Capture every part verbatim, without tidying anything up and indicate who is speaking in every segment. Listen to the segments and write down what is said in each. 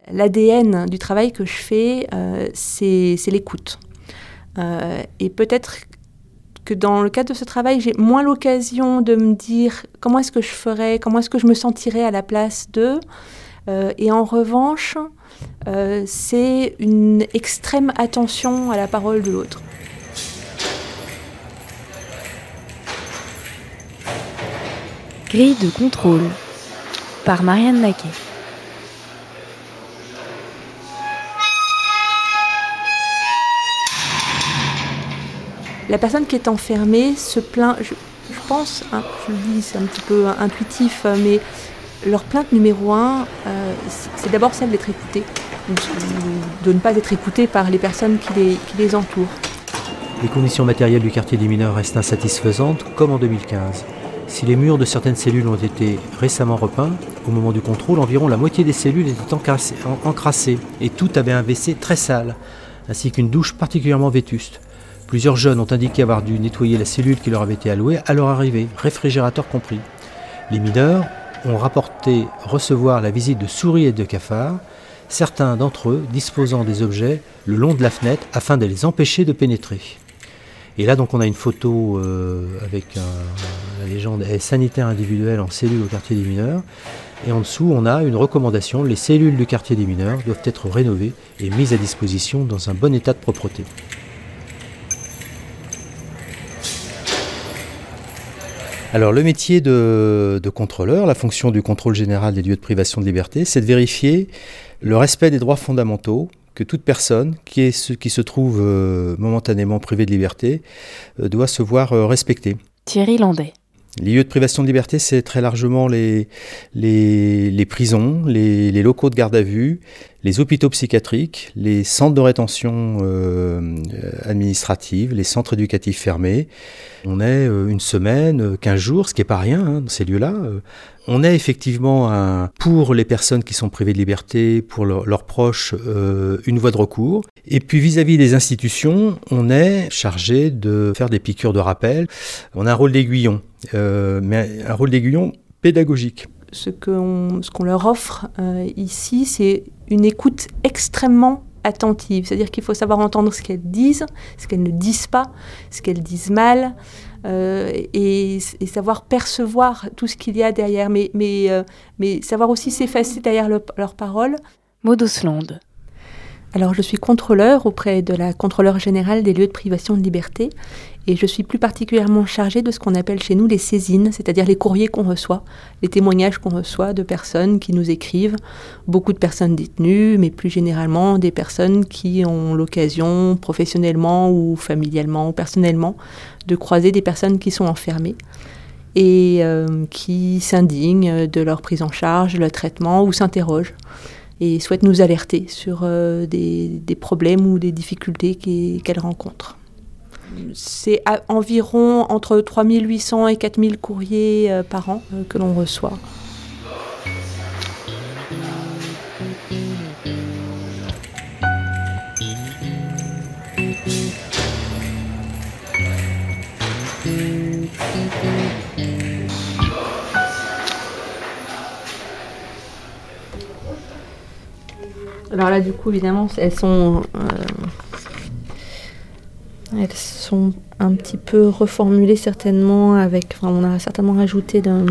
Speaker 1: L'A D N du travail que je fais, euh, c'est, c'est l'écoute. Euh, et peut-être que dans le cadre de ce travail, j'ai moins l'occasion de me dire comment est-ce que je ferais, comment est-ce que je me sentirais à la place d'eux. Euh, et en revanche, euh, c'est une extrême attention à la parole de l'autre.
Speaker 2: Grille de contrôle par Marianne Naquet.
Speaker 1: La personne qui est enfermée se plaint, je, je pense, hein, je le dis, c'est un petit peu intuitif, mais leur plainte numéro un, euh, c'est d'abord celle d'être écoutée, de ne pas être écoutée par les personnes qui les, qui les entourent.
Speaker 3: Les conditions matérielles du quartier des mineurs restent insatisfaisantes, comme en deux mille quinze. Si les murs de certaines cellules ont été récemment repeints, au moment du contrôle, environ la moitié des cellules étaient encrassées, encrassées et toutes avaient un W C très sale, ainsi qu'une douche particulièrement vétuste. Plusieurs jeunes ont indiqué avoir dû nettoyer la cellule qui leur avait été allouée à leur arrivée, réfrigérateur compris. Les mineurs ont rapporté recevoir la visite de souris et de cafards, certains d'entre eux disposant des objets le long de la fenêtre afin de les empêcher de pénétrer. Et là, donc, on a une photo euh, avec un, la légende « sanitaire individuel en cellule au quartier des mineurs ». Et en dessous, on a une recommandation. Les cellules du quartier des mineurs doivent être rénovées et mises à disposition dans un bon état de propreté. Alors, le métier de, de contrôleur, la fonction du contrôle général des lieux de privation de liberté, c'est de vérifier le respect des droits fondamentaux que toute personne qui, est, qui se trouve euh, momentanément privée de liberté euh, doit se voir euh, respecter.
Speaker 2: Thierry Landais.
Speaker 3: Les lieux de privation de liberté, c'est très largement les, les, les prisons, les, les locaux de garde à vue, les hôpitaux psychiatriques, les centres de rétention euh, administrative, les centres éducatifs fermés. On est euh, une semaine, quinze jours, ce qui n'est pas rien hein, dans ces lieux-là. On est effectivement, un, pour les personnes qui sont privées de liberté, pour leur, leurs proches, euh, une voie de recours. Et puis vis-à-vis des institutions, on est chargé de faire des piqûres de rappel. On a un rôle d'aiguillon, euh, mais un rôle d'aiguillon pédagogique.
Speaker 1: Ce qu'on, ce qu'on leur offre euh, ici, c'est une écoute extrêmement attentive. C'est-à-dire qu'il faut savoir entendre ce qu'elles disent, ce qu'elles ne disent pas, ce qu'elles disent mal, euh, et, et savoir percevoir tout ce qu'il y a derrière, mais, mais, euh, mais savoir aussi s'effacer derrière le, leurs paroles.
Speaker 2: Maud Osland.
Speaker 1: Alors, je suis contrôleur auprès de la contrôleure générale des lieux de privation de liberté et je suis plus particulièrement chargée de ce qu'on appelle chez nous les saisines, c'est-à-dire les courriers qu'on reçoit, les témoignages qu'on reçoit de personnes qui nous écrivent, beaucoup de personnes détenues, mais plus généralement des personnes qui ont l'occasion, professionnellement ou familialement ou personnellement, de croiser des personnes qui sont enfermées et euh, qui s'indignent de leur prise en charge, de leur traitement ou s'interrogent et souhaitent nous alerter sur euh, des, des problèmes ou des difficultés qui, qu'elles rencontrent. C'est à environ entre trois mille huit cents et quatre mille courriers euh, par an euh, que l'on reçoit. Alors là, du coup, évidemment, elles sont, euh, elles sont un petit peu reformulées certainement avec, enfin, on a certainement rajouté d'un,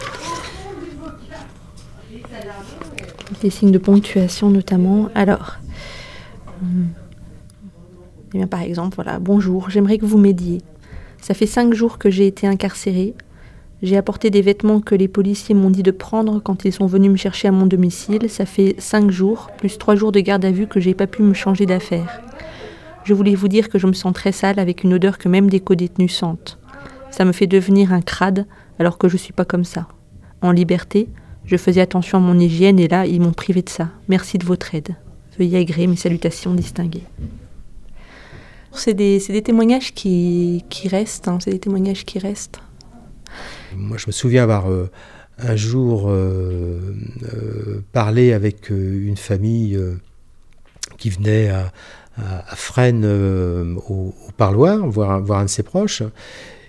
Speaker 1: des signes de ponctuation notamment. Alors, euh, eh bien, par exemple, voilà, bonjour, j'aimerais que vous m'aidiez. Ça fait cinq jours que j'ai été incarcérée. J'ai apporté des vêtements que les policiers m'ont dit de prendre quand ils sont venus me chercher à mon domicile. Ça fait cinq jours, plus trois jours de garde à vue que j'ai pas pu me changer d'affaires. Je voulais vous dire que je me sens très sale avec une odeur que même des co-détenus sentent. Ça me fait devenir un crade alors que je suis pas comme ça. En liberté, je faisais attention à mon hygiène et là, ils m'ont privé de ça. Merci de votre aide. Veuillez agréer mes salutations distinguées. C'est des, c'est des témoignages qui, qui restent, hein, c'est des témoignages qui restent.
Speaker 3: Moi, je me souviens avoir euh, un jour euh, euh, parlé avec euh, une famille euh, qui venait à, à, à Fresnes euh, au, au parloir, voir, voir un de ses proches.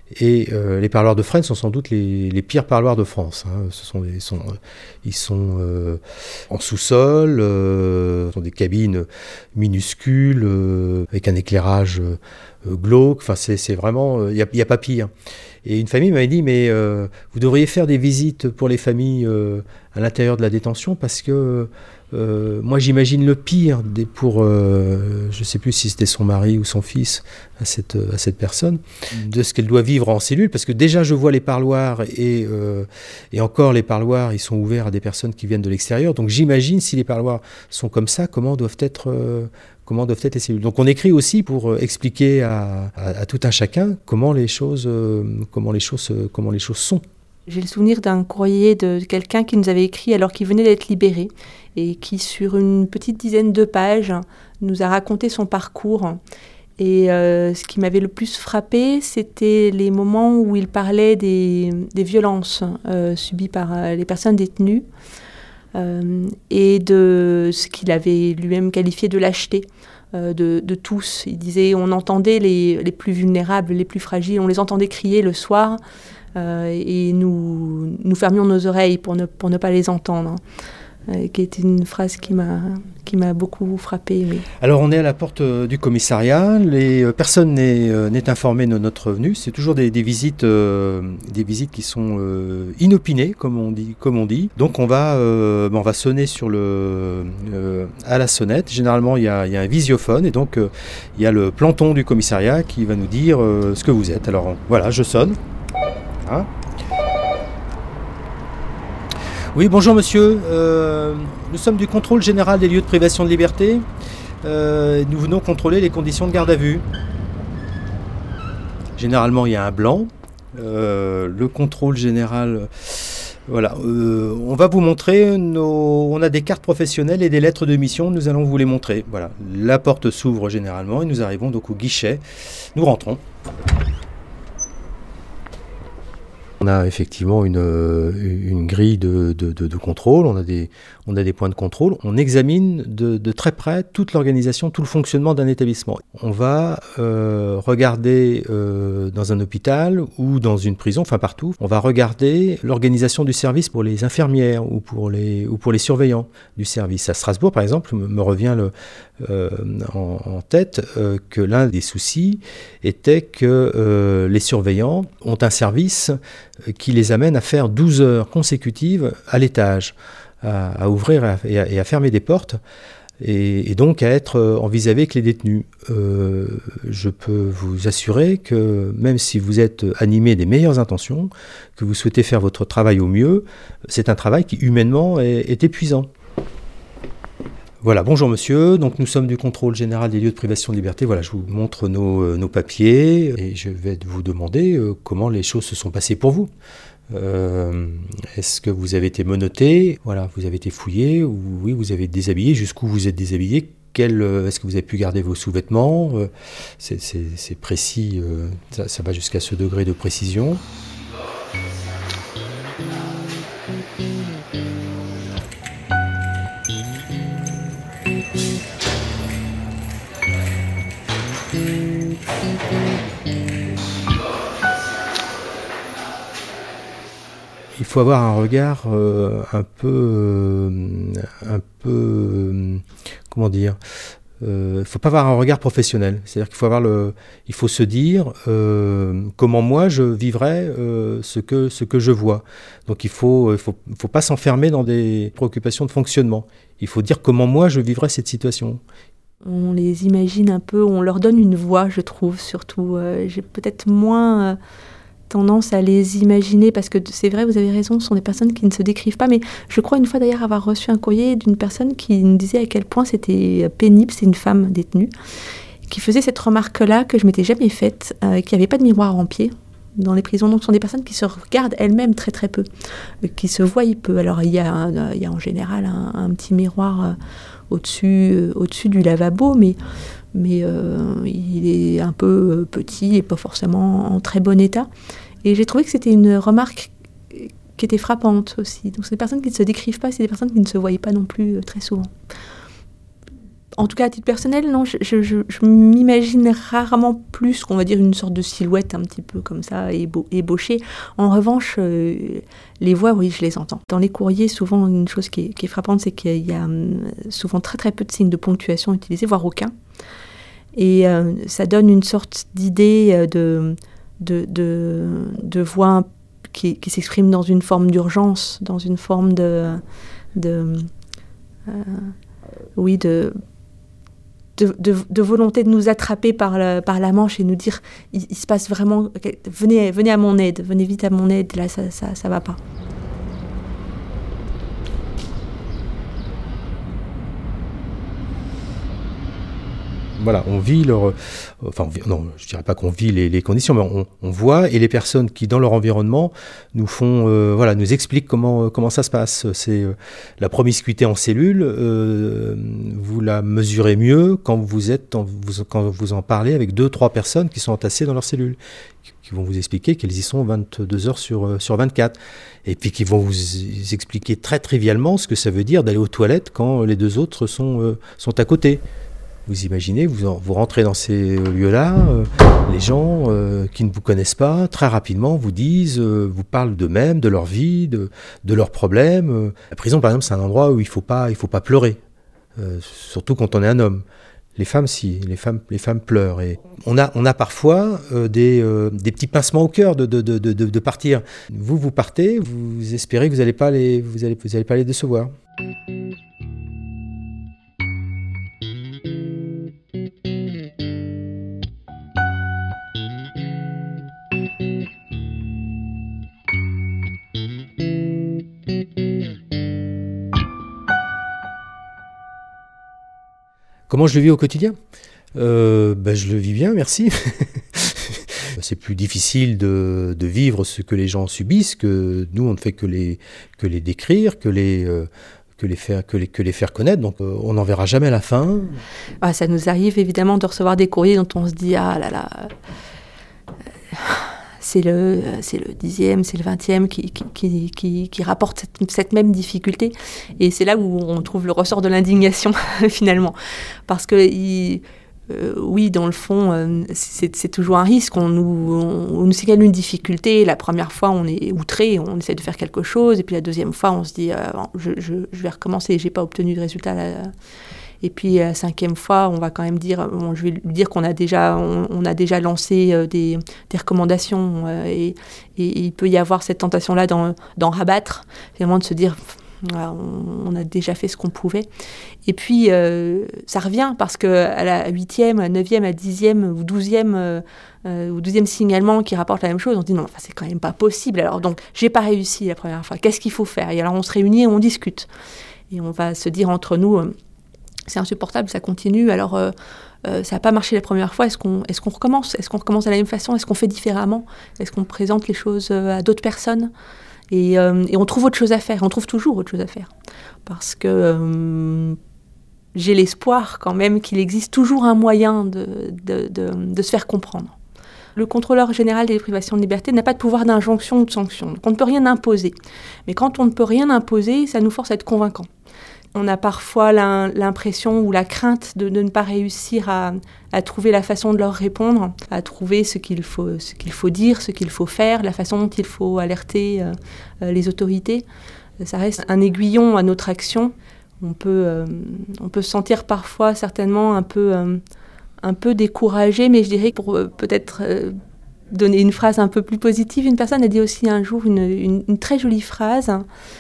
Speaker 3: Et euh, les parloirs de Fresnes sont sans doute les, les pires parloirs de France. Hein. Ce sont des, sont, ils sont euh, en sous-sol, euh, ce sont des cabines minuscules, euh, avec un éclairage euh, glauque. Enfin, c'est, c'est vraiment... Il n'y a, y a pas pire. Et une famille m'avait dit, mais euh, vous devriez faire des visites pour les familles euh, à l'intérieur de la détention, parce que euh, moi j'imagine le pire des, pour, euh, je ne sais plus si c'était son mari ou son fils, à cette, à cette personne, de ce qu'elle doit vivre en cellule, parce que déjà je vois les parloirs, et, euh, et encore les parloirs, ils sont ouverts à des personnes qui viennent de l'extérieur, donc j'imagine si les parloirs sont comme ça, comment doivent être... Euh, comment doivent être les cellules. Donc on écrit aussi pour expliquer à, à, à tout un chacun comment les choses, euh, comment les choses, comment les choses sont.
Speaker 1: J'ai le souvenir d'un courrier de quelqu'un qui nous avait écrit alors qu'il venait d'être libéré et qui, sur une petite dizaine de pages, nous a raconté son parcours. Et euh, ce qui m'avait le plus frappé, c'était les moments où il parlait des, des violences euh, subies par euh, les personnes détenues. Euh, et de ce qu'il avait lui-même qualifié de lâcheté euh, de, de tous. Il disait on entendait les, les plus vulnérables, les plus fragiles, on les entendait crier le soir euh, et nous, nous fermions nos oreilles pour ne, pour ne pas les entendre. Euh, qui est une phrase qui m'a, qui m'a beaucoup frappée. Oui.
Speaker 3: Alors on est à la porte euh, du commissariat, les, euh, personne n'est, euh, n'est informé de notre venue, c'est toujours des, des, visites, euh, des visites qui sont euh, inopinées, comme on dit. Comme on dit. Donc on va, euh, on va sonner sur le, euh, à la sonnette, généralement il y a, il y a un visiophone, et donc euh, il y a le planton du commissariat qui va nous dire euh, ce que vous êtes. Alors voilà, je sonne. Hein ? Oui, bonjour monsieur, euh, nous sommes du contrôle général des lieux de privation de liberté. Euh, nous venons contrôler les conditions de garde à vue. Généralement, il y a un blanc. Euh, le contrôle général, voilà. Euh, on va vous montrer, nos, on a des cartes professionnelles et des lettres de mission, nous allons vous les montrer. Voilà, la porte s'ouvre généralement et nous arrivons donc au guichet. Nous rentrons. On a effectivement une, une grille de, de, de, de contrôle, on a, des, on a des points de contrôle. On examine de, de très près toute l'organisation, tout le fonctionnement d'un établissement. On va euh, regarder euh, dans un hôpital ou dans une prison, enfin partout, on va regarder l'organisation du service pour les infirmières ou pour les, ou pour les surveillants du service. À Strasbourg, par exemple, me revient le, euh, en, en tête euh, que l'un des soucis était que euh, les surveillants ont un service qui les amène à faire douze heures consécutives à l'étage, à, à ouvrir et à, et à fermer des portes, et, et donc à être en vis-à-vis avec les détenus. Euh, je peux vous assurer que même si vous êtes animé des meilleures intentions, que vous souhaitez faire votre travail au mieux, c'est un travail qui humainement est, est épuisant. Voilà, bonjour monsieur, donc nous sommes du contrôle général des lieux de privation de liberté. Voilà, je vous montre nos, nos papiers et je vais vous demander euh, comment les choses se sont passées pour vous. Euh, est-ce que vous avez été menotté? Voilà, vous avez été fouillé? Ou oui, vous avez été déshabillé? Jusqu'où vous êtes déshabillé? Quel, euh, est-ce que vous avez pu garder vos sous-vêtements? euh, c'est, c'est, c'est précis, euh, ça, ça va jusqu'à ce degré de précision. Il faut avoir un regard euh, un peu, euh, un peu, euh, comment dire, euh, il ne faut pas avoir un regard professionnel. C'est-à-dire qu'il faut avoir le, il faut se dire euh, comment moi je vivrais euh, ce que ce que je vois. Donc il faut, il faut, il faut pas s'enfermer dans des préoccupations de fonctionnement. Il faut dire comment moi je vivrais cette situation.
Speaker 1: On les imagine un peu, on leur donne une voix, je trouve, surtout. Euh, j'ai peut-être moins... Euh tendance à les imaginer, parce que c'est vrai, vous avez raison, ce sont des personnes qui ne se décrivent pas, mais je crois une fois d'ailleurs avoir reçu un courrier d'une personne qui nous disait à quel point c'était pénible, c'est une femme détenue, qui faisait cette remarque-là que je m'étais jamais faite, euh, qu'il n'y avait pas de miroir en pied dans les prisons. Donc ce sont des personnes qui se regardent elles-mêmes très très peu, euh, qui se voient peu. Alors il y a, un, il y a en général un, un petit miroir euh, au-dessus, euh, au-dessus du lavabo, mais mais euh, il est un peu petit et pas forcément en très bon état. Et j'ai trouvé que c'était une remarque qui était frappante aussi. Donc c'est des personnes qui ne se décrivent pas, c'est des personnes qui ne se voient pas non plus très souvent. En tout cas, à titre personnel, non, je, je, je, je m'imagine rarement plus qu'on va dire une sorte de silhouette un petit peu comme ça, ébo- ébauchée. En revanche, euh, les voix, oui, je les entends. Dans les courriers, souvent, une chose qui est, qui est frappante, c'est qu'il y a hum, souvent très très peu de signes de ponctuation utilisés, voire aucun. Et euh, ça donne une sorte d'idée de, de, de, de voix qui, qui s'exprime dans une forme d'urgence, dans une forme de... de euh, oui, de... De, de, de volonté de nous attraper par la, par la manche et nous dire il, il se passe vraiment, venez, venez à mon aide, venez vite à mon aide, là ça, ça, ça va pas.
Speaker 3: Voilà, on vit leur... Enfin, on vit, non, je dirais pas qu'on vit les, les conditions, mais on, on voit, et les personnes qui, dans leur environnement, nous font... Euh, voilà, nous expliquent comment, comment ça se passe. C'est euh, la promiscuité en cellule, euh, vous la mesurez mieux quand vous, êtes, en, vous, quand vous en parlez avec deux, trois personnes qui sont entassées dans leur cellule, qui, qui vont vous expliquer qu'elles y sont vingt-deux heures sur, sur vingt-quatre, et puis qui vont vous expliquer très trivialement ce que ça veut dire d'aller aux toilettes quand les deux autres sont, euh, sont à côté. Vous imaginez, vous, en, vous rentrez dans ces lieux-là, euh, les gens euh, qui ne vous connaissent pas, très rapidement vous disent, euh, vous parlent d'eux-mêmes, de leur vie, de, de leurs problèmes. La prison, par exemple, c'est un endroit où il ne faut pas, il faut pas pleurer, euh, surtout quand on est un homme. Les femmes, si, les femmes, les femmes pleurent. Et on a, on a parfois euh, des, euh, des petits pincements au cœur de, de, de, de, de partir. Vous, vous partez, vous espérez que vous n'allez pas les, vous allez, vous allez pas les décevoir. Comment je le vis au quotidien ? euh, ben, Je le vis bien, merci. C'est plus difficile de, de vivre ce que les gens subissent, que nous, on ne fait que les, que les décrire, que les, euh, que, les faire, que, les, que les faire connaître. Donc, euh, on n'en verra jamais la fin.
Speaker 1: Ah, ça nous arrive évidemment de recevoir des courriers dont on se dit « Ah là là, c'est le, c'est le dixième, c'est le vingtième qui, qui, qui, qui, qui rapporte cette, cette même difficulté. » Et c'est là où on trouve le ressort de l'indignation, finalement. Parce que, il, euh, oui, dans le fond, euh, c'est, c'est toujours un risque. On nous, on, on nous signale une difficulté. La première fois, on est outré, on essaie de faire quelque chose. Et puis la deuxième fois, on se dit euh, « je, je, je vais recommencer, je n'ai pas obtenu de résultat là. » Et puis la cinquième fois, on va quand même dire, bon, je vais lui dire qu'on a déjà, on, on a déjà lancé euh, des, des recommandations euh, et, et, et il peut y avoir cette tentation-là d'en, d'en rabattre, finalement de se dire, voilà, on, on a déjà fait ce qu'on pouvait. Et puis euh, ça revient parce que à la huitième, à la neuvième, à la dixième ou douzième euh, euh, ou douzième signalement qui rapporte la même chose, on se dit non, enfin, c'est quand même pas possible. Alors donc j'ai pas réussi la première fois. Qu'est-ce qu'il faut faire ? Et alors on se réunit et on discute et on va se dire entre nous. Euh, c'est insupportable, ça continue, alors euh, euh, ça n'a pas marché la première fois, est-ce qu'on, est-ce qu'on recommence ? Est-ce qu'on recommence de la même façon ? Est-ce qu'on fait différemment ? Est-ce qu'on présente les choses à d'autres personnes ? et, euh, et on trouve autre chose à faire, on trouve toujours autre chose à faire. Parce que euh, j'ai l'espoir quand même qu'il existe toujours un moyen de, de, de, de se faire comprendre. Le contrôleur général des privations de liberté n'a pas de pouvoir d'injonction ou de sanction, donc on ne peut rien imposer. Mais quand on ne peut rien imposer, ça nous force à être convaincants. On a parfois l'impression ou la crainte de, de ne pas réussir à, à trouver la façon de leur répondre, à trouver ce qu'il faut, ce qu'il faut dire, ce qu'il faut faire, la façon dont il faut alerter euh, les autorités. Ça reste un aiguillon à notre action. On peut, euh, on peut se sentir parfois certainement un peu, euh, un peu découragé, mais je dirais que pour euh, peut-être euh, donner une phrase un peu plus positive, une personne a dit aussi un jour une, une, une très jolie phrase.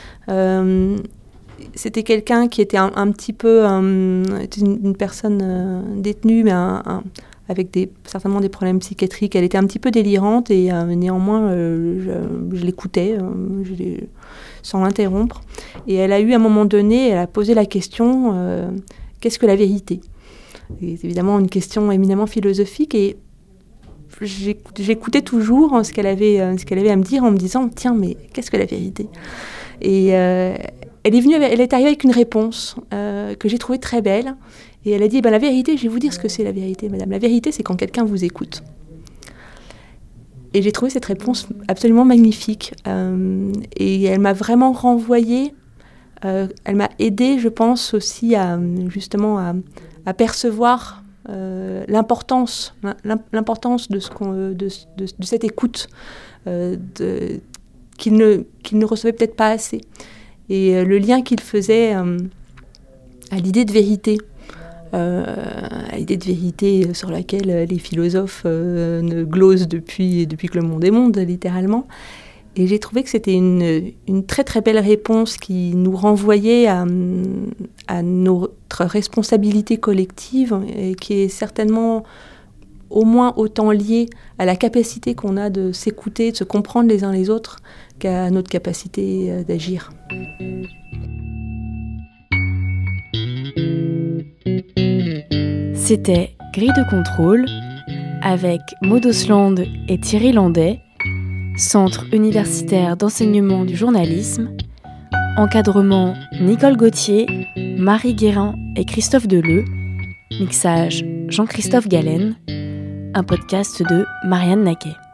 Speaker 1: Euh, C'était quelqu'un qui était un, un petit peu euh, une, une personne euh, détenue, mais un, un, avec des, certainement des problèmes psychiatriques. Elle était un petit peu délirante et euh, néanmoins, euh, je, je l'écoutais euh, je l'ai, sans l'interrompre. Et elle a eu à un moment donné, elle a posé la question euh, qu'est-ce que la vérité ? Et c'est évidemment une question éminemment philosophique et j'écoutais toujours ce qu'elle avait, ce qu'elle avait à me dire en me disant tiens, mais qu'est-ce que la vérité ? Et euh, Elle est venue, elle est arrivée avec une réponse euh, que j'ai trouvée très belle. Et elle a dit, ben, la vérité, je vais vous dire ce que c'est la vérité, madame. La vérité, c'est quand quelqu'un vous écoute. Et j'ai trouvé cette réponse absolument magnifique. Euh, et elle m'a vraiment renvoyée euh, elle m'a aidée, je pense, aussi à, justement à, à percevoir euh, l'importance, l'importance de, ce qu'on, de, de, de cette écoute euh, de, qu'il, ne, qu'il ne recevait peut-être pas assez. Et euh, le lien qu'il faisait euh, à l'idée de vérité, euh, à l'idée de vérité sur laquelle les philosophes euh, ne glosent depuis, depuis que le monde est monde, littéralement. Et j'ai trouvé que c'était une, une très très belle réponse qui nous renvoyait à, à notre responsabilité collective et qui est certainement au moins autant liée à la capacité qu'on a de s'écouter, de se comprendre les uns les autres qu'à notre capacité d'agir.
Speaker 2: C'était Grille de contrôle avec Maud Osland et Thierry Landais, Centre universitaire d'enseignement du journalisme, encadrement Nicole Gauthier, Marie Guérin et Christophe Deleu, mixage Jean-Christophe Galen, un podcast de Marianne Naquet.